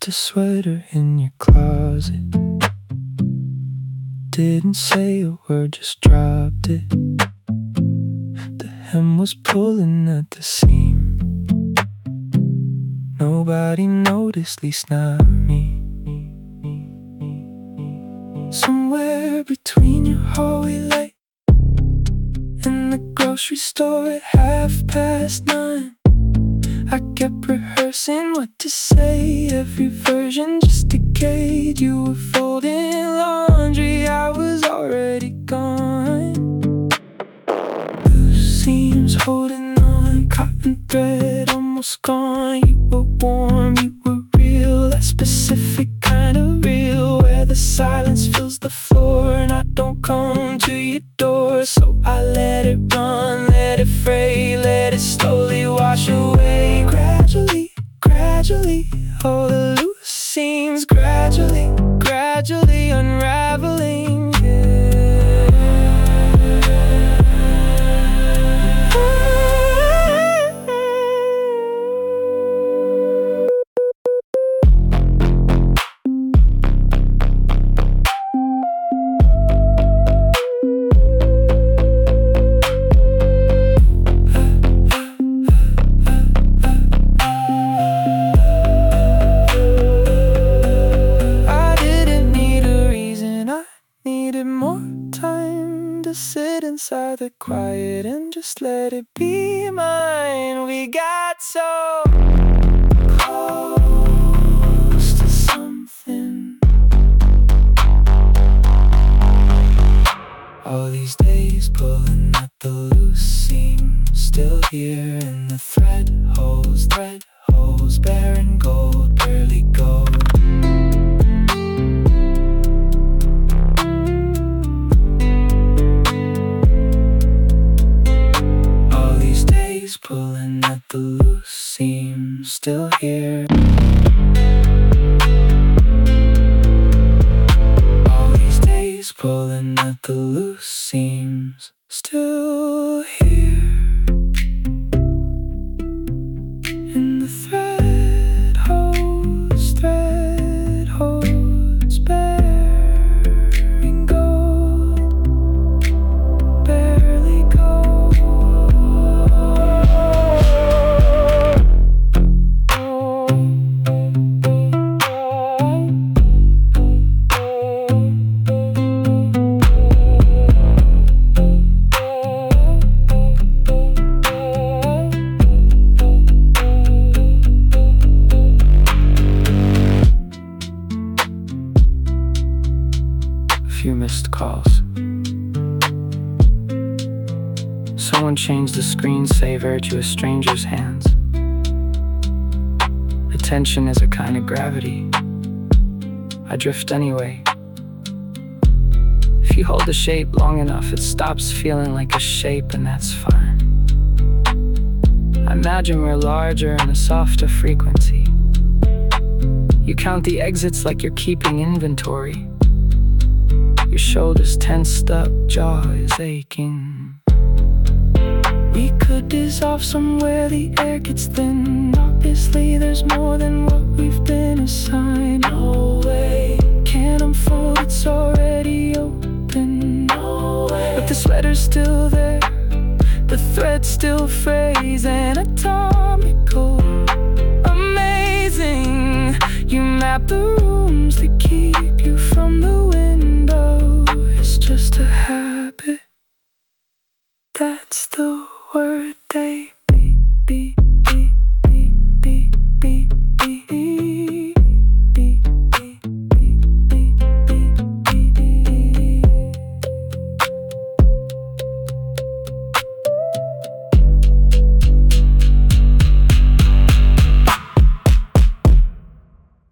Left a sweater in your closet. Didn't say a word, just dropped it. The hem was pulling at the seam. Nobody noticed, least not me. Somewhere between your hallway light and the grocery store at 9:30, I kept rehearsing what to say. Every version just decayed. You were folding laundry, I was already gone. Loose seams holding on, cotton thread almost gone. You were warm, you were real, that specific kind of real, where the silence fills the floor and I don't come to your door. So I let it run, let it fray, let it slowly wash away. Gradually, gradually, all the loose seams gradually, gradually unraveling, yeah. More time to sit inside the quiet and just let it be mine. We got so close to something. All these days pulling at the loose seam, still here in the thread holes, barren gold, barely gold. Pulling at the loose seam, still here. All these days pulling at the loose seams, still here. In the thread holes, bearing gold, barely gold. Few missed calls. Someone changed the screensaver to a stranger's hands. Attention is a kind of gravity. I drift anyway. If you hold the shape long enough, it stops feeling like a shape, and that's fine. I imagine we're larger in a softer frequency. You count the exits like you're keeping inventory. Your shoulders tensed up, jaw is aching. We could dissolve somewhere the air gets thin. Obviously there's more than what we've been assigned. No way, can't unfold, it's already open. No way, but the sweater's still there, the thread still frays, anatomical, amazing. You map the rooms that keep you from the window. It's just a habit, that's the word they